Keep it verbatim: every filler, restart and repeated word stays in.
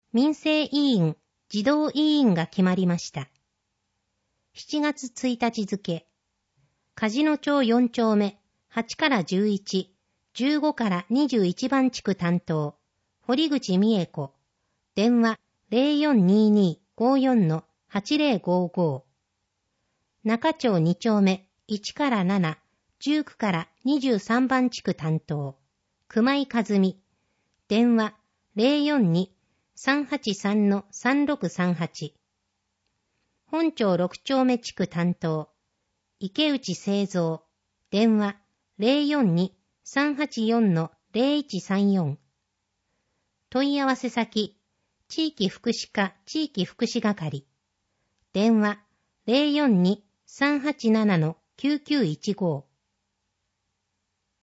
民生委員、児童委員が決まりました。しちがつついたち付、梶野町よん丁目、はちからじゅういち、じゅうごからにじゅういち番地区担当、堀口美恵子、電話 ゼロよんにーにーごーよんのはちゼロごーごー。中町に丁目、いちからなな、じゅうくからにじゅうさん番地区担当、熊井和美、電話 ゼロよんにーさんはちさんのさんろくさんはち。本町ろく丁目地区担当、池内製造、電話 ゼロよんにーさんはちよんのゼロいちさんよん。問い合わせ先、地域福祉課地域福祉係、電話 ゼロよんにーさんはちななのきゅうきゅういちご。